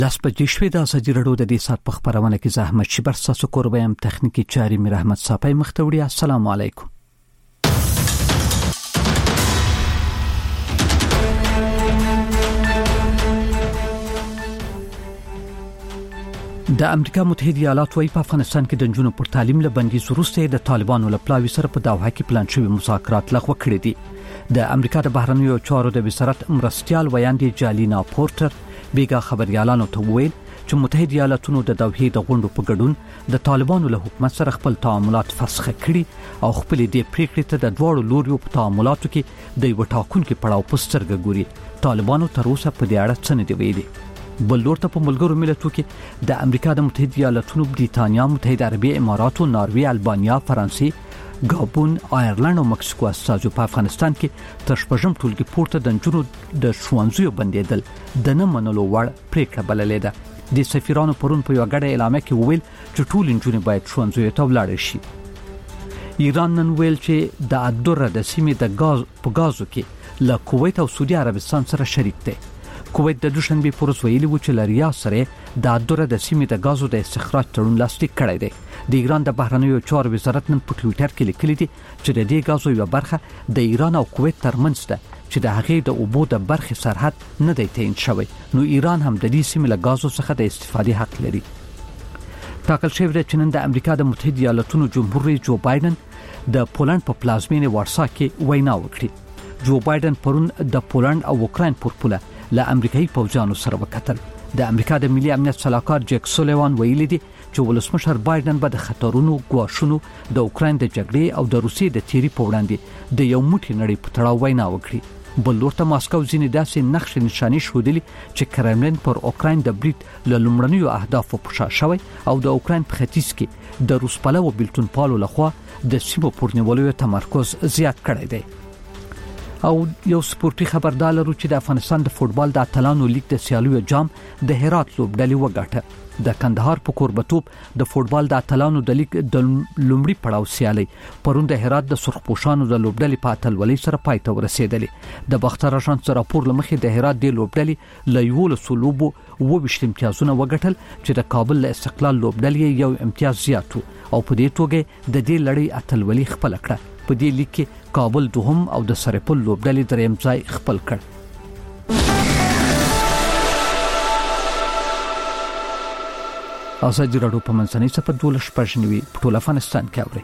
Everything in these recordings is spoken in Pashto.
داس په جشوي د ازادي رادیو د دې سات په خبرونه کې زحمت شبر ساسو کوربم تخنیکی چاري میر احمد صافي مختوړي. السلام علیکم. د امریکا متحده ایالات وايي په افغانستان کې د جنونو پر تعلیم له بندیز وروسته د طالبانو له پلاوي سره په دوحه کې پلان شوی مذاکرات لغوه کړي دي. د امریکا د بهرنیو چارو د وزارت مرستيال ویاندې جالینا پورټر بیګا خبريالانو ته وویل چې متحده ایالاتونو د دوحې د غونډو په ګډون د طالبانو له حکومت سره خپل تعاملات فسخ کړي او خپل دې پریکړې ته د دوړو لوريو په تعاملاتو کې د یو ټاکونکو پړاو په سترګه ګوري. طالبانو تر اوسه په دې اړه څه نه دی ویلي. بل لورته په ملګرو ملتونو کې د امریکا د متحده ایالاتونو، بریتانیا، متحده عربي اماراتو، ناروې، البانیا، فرانسې، ګابون، آیرلند او مکسیکو استازو په افغانستان کې تر شپږم ټولګي پورته د جنونو د شوانزیو بندیدل د نه منلو وړ پریکړه بللې ده. د سفیرانو پرون په یو غړې اعلامیه کې ویل چې ټول جنونه باید شوانزیو ته ولاړ شي. ایران نن ویل چې د ادوره د سیمې د غازو کې له کویت او سعودي عربستان سره شریک دی. کویت د دوشنبه پروس ویلي و چې لریا سره د ادوره د سیمې د غازو د استخراج تړون لاسلیک کړی دی. د ایران د بهرنیو چارو وزارت نن په ټوئیټر کې لیکلي دي چې د دې غازو یو برخه د ایران او کویت ترمنځ ده چې د هغې د اوبو د برخې سرحد نه دی تعیین شوی. نو ایران هم د دې سیمې له غازو څخه د استفادې حق لري. ټاکل شوی دی چې نن د امریکا د متحده ایالاتونو جمهور رئیس جو بایدن د پولند په پلازمینه وارسا کې وینا وکړه. جو بایدن پرون د پولند او اوکراین پر پوله له امریکایي پوځیانو سره وکتل. د امریکا د ملي امنیت صلاحکار جیک سولیوان ویلي دی چې ولسمشر بایدن به د خطرونو غواښونو د اوکراین د جګړې او د روسیې د تیری په وړاندې د یو موټی نړۍ په تړاو وینا وکړي. بل لورته ماسکو ځینې داسې نقش نشانی شودلی چې کرملین پر اوکراین د بریټ له لومړنیو اهدافو په شا شوی او د اوکراین په ختیځ کې د روس پلوو بلټون پالو لخوا د سیمو پورنیولو تمرکز زیات کړی دی. او یو سپورتي خبردار لرو چې د افغانستان د فوتبال د اتلانو لیګ د سیالیو جام د هرات لوبډلې وګټه. د کندهار په کوربتوب د فوتبال د اتلانو د لیګ د لومړي پړاو سیالي پرون د هرات د سرخپوشانو د لوبډلې په اتلولۍ سره پای ته ورسېدلې. د بختر اژانس راپور لمخې د هرات د لوبډلې له یو لسلوبو 22 امتیازونه وګټل چې د کابل له استقلال لوبډلې یو امتیاز زیاتو او په دې توګه د دې لړۍ اتلولۍ خپل کړه. په دې لیګ کې کابل دوهم او د سرپل لوبډلې دریم ځای خپل کړ. ازادي رادیو په منځنۍ صفحه 12 په ټول افغانستان کې اوري.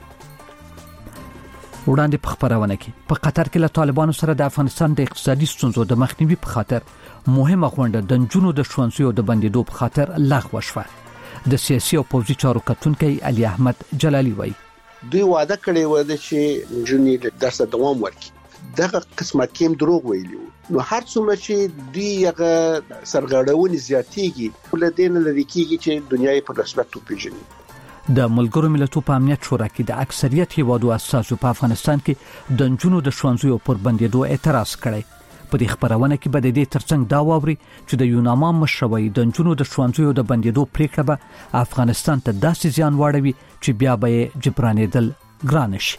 وړاندې په خبرونه کې په قطر کې له طالبانو سره د افغانستان د اقتصادي ستونزو د مخنیوي په خاطر مهمه غونډه د جنونو د شوانزیو د بندیدو په خاطر لغوه شوه. د سیاسي او پوځي چارو کتونکي علي احمد جلالي وایي دوی وعده کړی و چې جنونی درس دوام ورکړي. دغه قسمت کې دروغ ویلي وو. نو هر څومره چې دوی هغه سرغړونې زیاتېږي ولدين لري کېږي چې دنیا په رسمیت وپیژني. د ملګرو ملتونو په امنیت شورا کې د اکثریت هیوادو اساسو په افغانستان کې د جنونو د شوانزیو پر بندیدو اعتراض کړی. په دې خبرونه کې به د دې ترڅنګ دا واوري چې د یوناما مشروي د جنونو د شوانزیو د بندیدو پریکړه به افغانستان ته داسې زیان واړوي چې بیا به جبرانېدل ګران شي.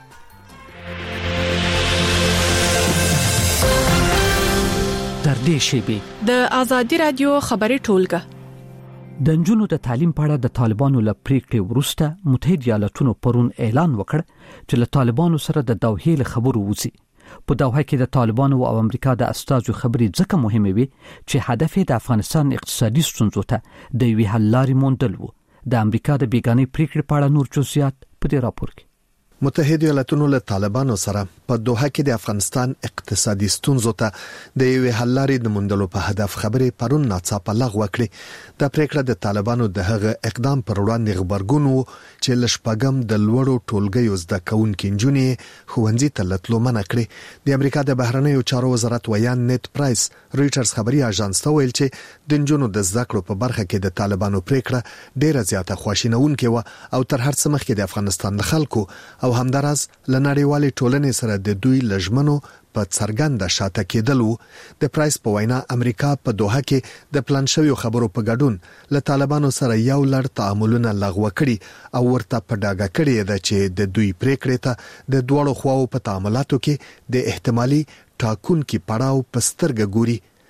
تر دې شی د ازادي رادیو خبري ټولګه د جنونو د تعلیم په اړه د طالبانو له پریکړې وروسته متحده ایالاتونو پرون اعلان وکړ چې له طالبانو سره د دوحې له خبرو وځي. په دوحه کې د طالبانو او امریکا د استازو خبرې ځکه مهمه وي چې هدف د افغانستان اقتصادي ستونزو ته د وی حل لارې موندل وو. د امریکا د بیګانې پریکړې په اړه نور جزئیات په دې راپور کې. متحده ایالاتونو له طالبانو سره په دوحه کې د افغانستان اقتصادي ستونزو ته د یو حل لارې د موندلو په هدف خبرې پرون ناڅاپه لغوه کړې. د پریکړه د طالبانو د هغه اقدام پر وړاندې خبرګون وو چې لشپګم د لوړو ټولګیو زده کوونکو انجونې خوندې تلتلو منع کړې. د امریکا د بهرنیو چارو وزارت ویان نیت پرایس رويټرز خبري اژانس ته ویل چې د انجونو د زده کړو په برخه کې د طالبانو پریکړه ډیره زیاته خواشینونکې و او تر هر څه مخکې د افغانستان خلکو او همدارس لنړیوالې ټولنې سره د دوی لجمنو په څرګنده شاته کېدلو. د پرایس په وینا امریکا په دوحه کې د پلان شویو خبرو په ګډون له طالبانو سره یو لړ تعاملونه لغوه کړي او ورته په ډاګه کړي ده چې د دوی پریکړې ته د دوړو خواو په تعاملاتو کې د احتمالي ټاکونکو پړاو په سترګه ګوري.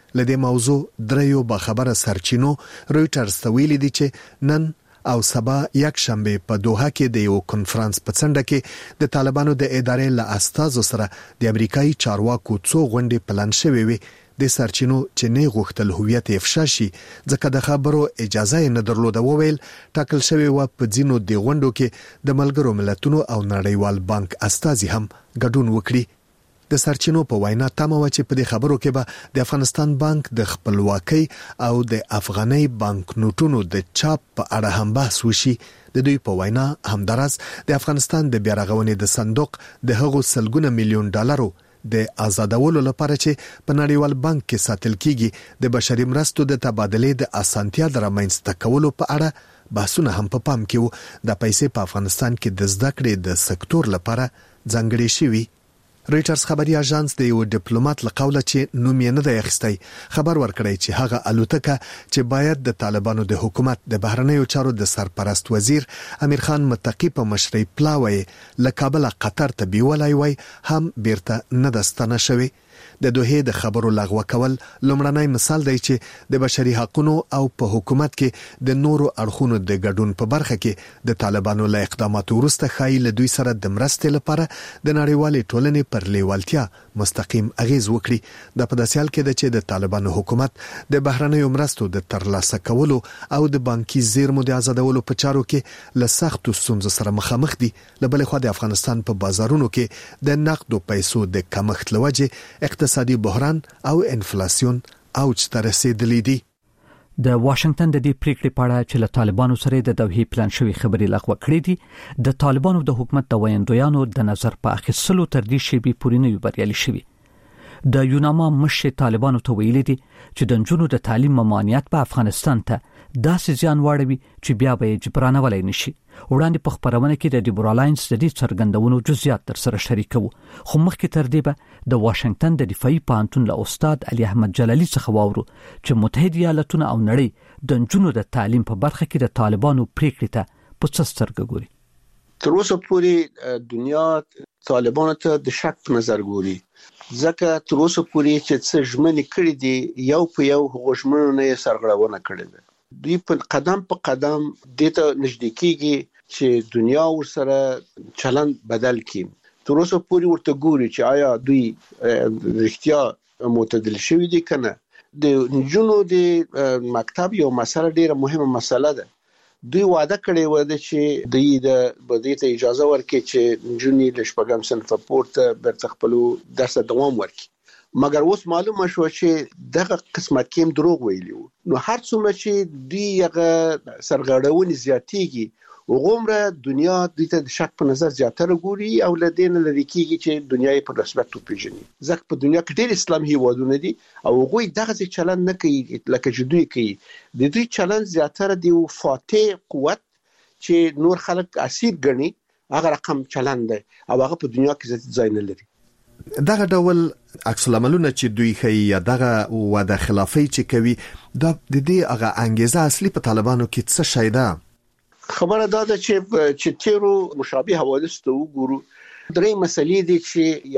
لدې موضوع دریو باخبره سرچینو رويټرز ته ویلي دي چې نن او سبا یک شنبه په دوحه کې د یو کنفرانس په څنډه کې د طالبانو د ادارې له استازو سره د امریکایي چارواکو څو غونډې پلان شوې وي. د سرچینو چې نه غوښتل هویت افشا شي ځکه د خبرو اجازه نه درلوده وویل ټاکل شوی و په ځینو د غونډو کې د ملګرو ملتونو او نړیوال بانک استازي هم ګډون وکړي. د سرچینو په وینا تمه و چې په دې خبرو کې به د افغانستان بانک د خپلواکۍ او د افغاني بانک نوټونو د چاپ په اړه هم بحث وشي. د دوی په وینا همدارس د افغانستان د بیارغونې د صندوق د هغو سلګونه میلیون ډالرو د آزادولو لپاره چې په نړیوال بانک کې ساتل کیږي د بشري مرستو د تبادلې د اسانتیا درمنځته کولو په اړه بحثونه هم په پام کې وو. د پیسې په افغانستان کې د زده کړې د سکتور لپاره ځانګړي شوی. رويټرز خبري اژانس د یو ډیپلوماټ له قوله چې نوم یې نه دی اخیستی خبر ورکړی چې هغه الوتکه چې باید د طالبانو د حکومت د بهرنیو چارو د سرپرست وزیر امیر خان متقی په مشرۍ پلاوی له کابل قطر ته بیولای وای هم بیرته نه دستانه شوی. د دوحه د خبرو لغوه کول لومړنی مثال دی چې د بشري حقوقو او په حکومت کې د نورو اړخونو د ګډون په برخه کې د طالبانو له اقداماتو وروسته خای له دوی سره د مرستې لپاره د نړیوالې ټولنې پر لیوالتیا مستقیم اغیز وکړي. د پداسیال کې د چې د طالبانو حکومت د بهرنیو مرستو د ترلاسه کولو او د بانکي زیرمو د آزادولو په چارو کې له سختو ستونزو سره مخامخ دي. له بل خوا د افغانستان په بازارونو کې د نقدو پیسو د کمښت لوجه اقتصادي بحران او انفلاسیون اوج ته رسیدلی دي. د واشنگټن د دې پریکړې په اړه چې له طالبانو سره د دوحې پلان شوی خبرې لغوه کړې دي د طالبانو د حکومت د ویاندویانو د نظر په اخیستلو تر دې شی پورې نه بریالي شوی. د یوناما مشر طالبانو ته ویلي دي چې د جنونو د تعلیم ممانعت په افغانستان ته داسې ځان واړوي چې بیا به جبرانه ولای نشي. وړاندې په خبرونه کې د لیبرالاینز د دې څرګندونو جزئیات تر سره شریکو خو مخکې تر دې به د واشنگټن د دفاعي پوهنتون له استاد علي احمد جلالي څخه واورو چې متحده ایالاتونه او نړۍ د جنونو د تعلیم په برخه کې د طالبانو پریکړې ته په څه سترګه ګوري. تر اوسه پورې دنیا طالبانو ته د شک په نظر ګوري ځکه تر اوسه پورې چې څه ژمنې کړې دي یو په یو غوښمنونه نه سرغړونه کړې ده. دوی په قدم دته نږدې کیږي چې دنیا ورسره چلند بدل کړي. تر اوسه پورې ورته ګوري چې آیا دوی رښتیا معتدل شوي دي کنه. د جنونو د مکتب یو مسله ډیره مهمه مسله ده. دوی وعده کړې و چې دوی د بدیته اجازه ورکړي چې جنونی د شپږم صنف پورته برته خپل درس دوام ورکړي. مګر اوس معلومه شو چې دغه قسمت کې دروغ ویلي وو. نو هر څومره چې دوی هغه سرغړونې زیاتېږي وګوره دنیا د دې د شک په نظر زیاتره ګوري او لدین لري کیږي چې دنیا په رسمیت پیژني. ځکه په دنیا کې ډېر اسلامي هیوادونه دي او هغوی دغه چلند نه کوي لکه چې دوی کوي. د دوی چلند زیاتره دی فاتح قوت چې نور خلک اسیر ګڼي هغه رقم چلند دی او هغه په دنیا کې ځای نه لري. دغه ډول عکس العملونه چې دوی کوي یا دغه وعده خلافي چې کوي د دې هغه انګیزه اصلي په طالبانو کې څه شي ده؟ خبره دا ده چې تیرو مشابه حوادث ته وګورو. درې مسلې دي چې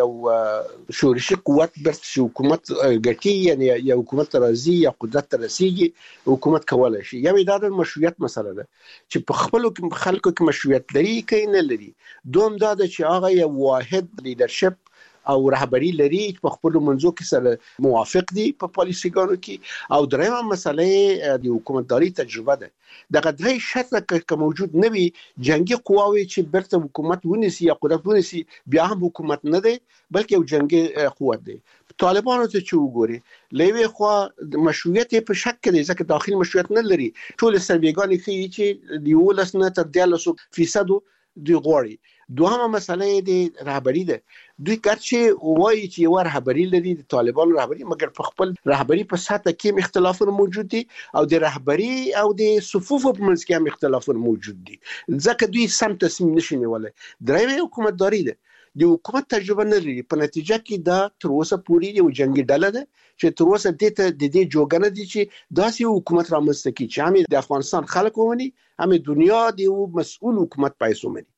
یو شورشي قوت برت حکومت ګټي یعنی یو حکومت راځي یا قدرت رسیږي حکومت کولای شي. یو د مشروعیت مسله ده چې په خپل خلکو کې مشروعیت لري کې نه لري. دوم دا ده چې هغه یو واحد لیدرشپ او رهبری لري چې په خپل منځو کې سره موافق دي په پالیسیګانو کې. او درېمه مسله د حکومتداري تجربه ده. دغه درې شرط که موجود نه وي جنگي قواوي چې برته حکومت ونیسي یا قدرت ونیسي بیا هم حکومت نه دی بلکې یو جنگي قوت دی. طالبانو ته چې وګوري لوي خو مشروعیت په شک کې ځکه داخلي مشروعیت نه لري. ټول سرویګان ښیي چې د 12 تر 13% دوی غواړي. دوهمه مسله د رهبری ده. دوی کارچې وایي چې یو رهبری لري د طالبانو رهبری مګر په خپل رهبری په ساته کې اختلافونه موجود دي او د رهبری او د صفوف په منځ کې هم اختلافونه موجود دي ځکه دوی سم تصمیم نشي نیولای. درېمه حکومتداري ده. د حکومت تجربه نه لري. په نتیجه کې دا تر اوسه پورې یو جنگي ډله ده چې تر اوسه د دې جوګنه دي چې داسې حکومت رامنځته کړي چې هم د افغانستان خلک ومني هم دنیا د مسؤل حکومت پیسو مني.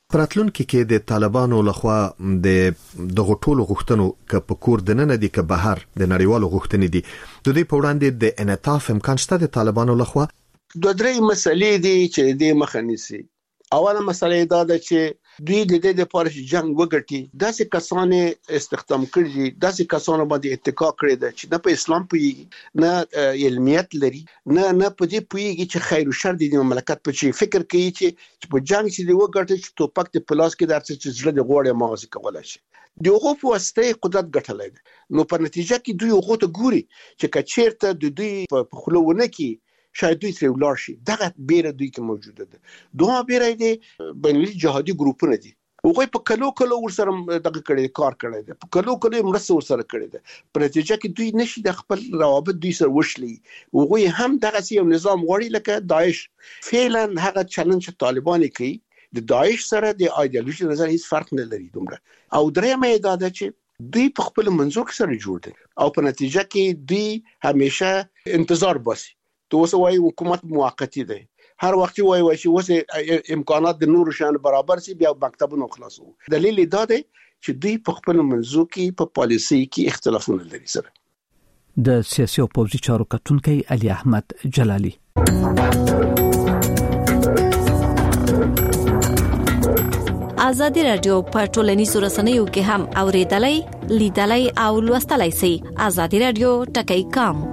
پراتلونکو کې د طالبانو لخوا د غټولو غوښتنو ک په کور د نن دي ک بهر د نړیوالو غوښتنې دي د دې په وړاندې د انعطاف امکان شته د طالبانو لخوا. دوه درې مسلې دي چې د مخنیسي. اوله مسله دا ده چې دوی د دې لپاره چې جنگ وګټي داسې کسانې استخدام کړي داسې کسانو باندې اتکا کړی ده چې نه په اسلام پوهیږي نه علمیت لري نه په دې پوهیږي چې خیر او شر د مملکت په چی فکر کوي چې په جنگ چې دی وګټي چې توپک د پلاس کې درڅ چې زړه د غوړې مغز کولای شي دغه په واسطه قدرت ګټلای نو په نتیجه کې دوی هغه ته ګوري چې کچیرته د دوی په خلونه کې شاید دوی تر ولر شي دغه بیره دوی کې موجوده ده دوه بیره دي بنلي جهادي ګروپونه دي هغه په کلو ورسره دغه کړي کار کړي ده په کلو مرسته ورسره کړي ده په نتیجه کې دوی نشي د خپل روابط دوی سره وشلي هغه هم دغه یو نظام غوړي لکه داعش فعلا هغه چلنج طالبان کوي د داعش سره د ایدئولوژي نظر هیڅ فرق نه لري دومره او درېمه دا ده چې دوی په خپل منځو سره جوړ دي او په نتیجه کې دوی همیشه انتظار باسي تو وسوي حکومت موقتی دی هر وخت وای چې وسه امکانات د نور شان برابر سي بیا مکتبونو خلاصو دلیل دا دی چې دوی په خپل منځو کې په پالیسي کې اختلافونه لري سره. د سیاسي او پوځي چارو کتونکي علي احمد جلالي. ازادي رادیو په ټولنیزو رسنیو کې هم اوریدلای لیدلای او لوستلای شئ. ازادي رادیو ټکی کام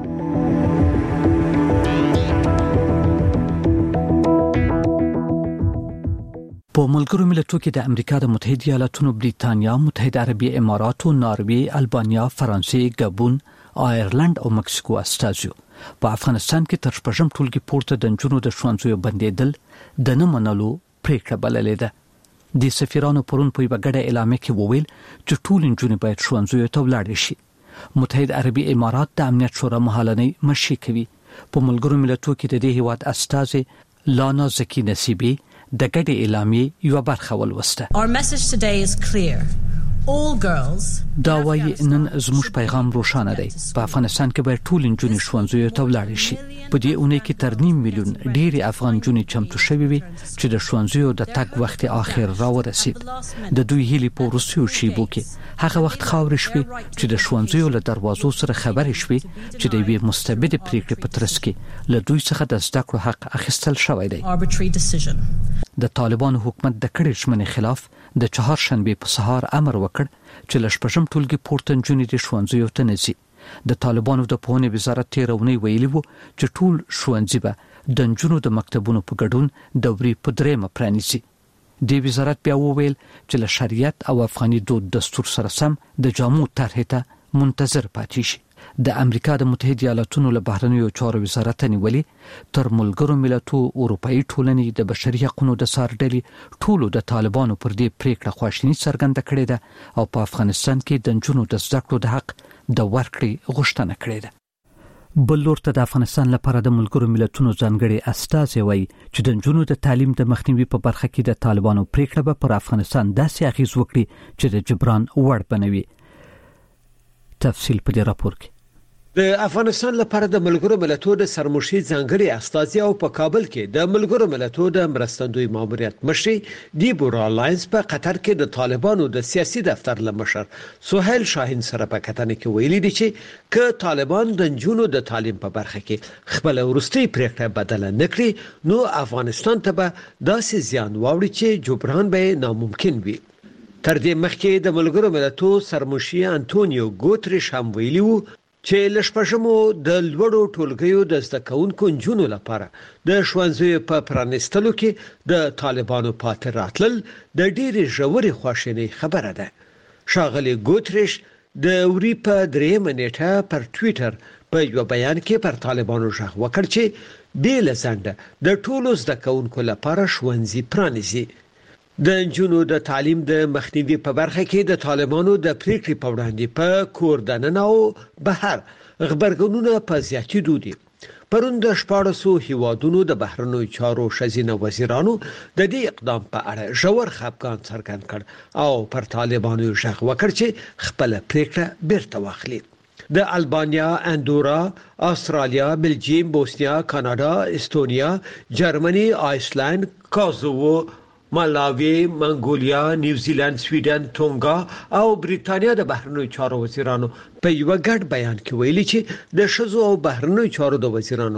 په ملګرو ملتونو کې د امریکا د متحده ایالاتونو بریتانیا، متحده عربي اماراتو، ناروې، البانیا، فرانسې، ګابون، آیرلند او مکسیکو استازو په افغانستان کې تر شپږم ټولګي پورته د جنونو د شوانځو بندیدل د نه منلو پریکړه بللې ده. د سفیرانو پرون په وګړه اعلامیه کې وویل چې ټول جنونو باید شوانځو ته ولاړ شي. متحده عربي امارات د امنیت شورا مهالنۍ مشي کوي. په ملګرو ملتونو کې د دې هیواد استازي لانا زکی نصیبی د ګډې اعلامیې یو برخه ولوسته. Our message today is clear. All girls دا وایي نن زموږ پیغام روښانه دی. په افغانستان کې باید ټول نجونې ښوونځیو ته ولاړې شي. په دې اونۍ کې تر 9 میلیون ډېری افغان نجونې چمتو شوې وي چې د ښوونځیو د تګ وخت اخر راورسید. د دوی هیلې په وروستیو شیبو کې هغه وخت خاورې شوې چې د ښوونځیو له دروازو سره خبرې شوې چې د یوې مستبدې پریکړې په ترڅ کې له دوی څخه د زده کړو حق اخیستل شوی دی. د طالبانو حکومت د کړې ژمنې خلاف د چهارشنبه په سهار امر وکړ چې له شپږم ټولګي پورته نجونې د ښوونځیو ته نه ځي. د طالبانو د پوهنې وزارت تیرونی ویلي وو چې ټول ښوونځي به د نجونو د مکتبونو په ګډون دوري په درېمه پرانیزي. د وزارت بیا وویل چې له شریعت او افغاني دود دستور سره سم د جامو طرحه ته منتظر پاتې شي. د امریکا د متحده ایالاتونو له بهرنیو چارو وزارت نیولې تر ملګرو ملتونو اروپאי ټولنې د بشري حقوقو د سارډلې ټولو د طالبانو پر دې پریکړه خواشینی څرګنده کړې ده او په افغانستان کې د نجونو د زده کړو د حق د ورکړې غوښتنه کړې ده. بل لور ته د افغانستان لپاره د ملګرو ملتونو ځانګړي استازي وایي چې د نجونو د تعلیم د مخنیوي په برخه کې د طالبانو پریکړه به پر افغانستان داسې اغیز وکړي چې د جبران وړ بنوي. تفصیل په دې راپور کې. د افغانستان لپاره د ملګرو ملتونو د سرمشي ځانګړي استازي او په کابل کې د ملګرو ملتونو د مرستندوی ماموریت مشر دیبورا لاینز په قطر کې د طالبانو د سیاسي دفتر لمشر سہیل شاهین سره په کتنه کې ویلي دي چې ک طالبان د جنونو د تعلیم په برخه کې خپل ورستي پریکړه بدله نکړي نو افغانستان ته به داسې زیان واوړي چې جبران به ناممکن وي. تر دې مخکې د ملګرو ملتونو سرمشي انټونیو ګوتریش هم ویلي وو چې لشپږمو د لوړو ټولګیو د زده کوونکو نجونو لپاره د ښوونځیو په پرانیستلو کې د طالبانو پاتې راتلل د ډېرې ژورې خواشینۍ خبره ده. ښاغلي ګوتریش د وری په 3 نیټه پر ټوئیټر په یو بیان کې پر طالبانو ژغ وکړ چې بې له ځنډه د ټولو زده کوونکو لپاره ښوونځي پرانیزي. د نجونو د تعلیم د مخنیوي په برخه کې د طالبانو د پریکړې په وړاندې په کور دننه او بهر خبرګونونه په زیاتېدو دي. پرون د 14 هیوادونو د بهرنیو چارو شزینه وزیرانو د دې اقدام په اړه ژور خفګان څرګند کړ او پر طالبانو ژغ وکړ چې خپل پریکړه بیرته واخلي. د البانیا، اندورا، استرالیا، بلجیم، بوسنیا، کاناډا، استونیا، جرمني، آیسلند، کوزوو، مالاوي، منګولیا، نیوزیلند، سویډن، تونګا او بریټانیا د بهرنیو چارو وزیرانو په یو ګډ بیان کې ویلي چې د شذو او بهرنیو چارو د وزیرانو